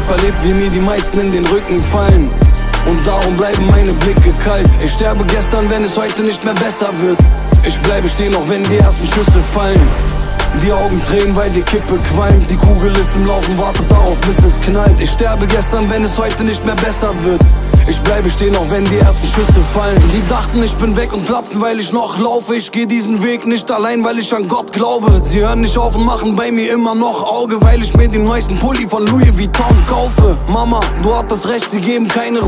hab erlebt, wie mir die meisten in den Rücken fallen. Und darum bleiben meine Blicke kalt. Ich sterbe gestern, wenn es heute nicht mehr besser wird. Ich bleibe stehen, auch wenn die ersten Schüsse fallen. Die Augen tränen, weil die Kippe qualmt. Die Kugel ist im Laufen, wartet darauf, bis es knallt. Ich sterbe gestern, wenn es heute nicht mehr besser wird. Ich bleibe stehen, auch wenn die ersten Schüsse fallen. Sie dachten, ich bin weg und platzen, weil ich noch laufe. Ich gehe diesen Weg nicht allein, weil ich an Gott glaube. Sie hören nicht auf und machen bei mir immer noch Auge, weil ich mir den neuesten Pulli von Louis Vuitton kaufe. Mama, du hattest recht, sie geben keine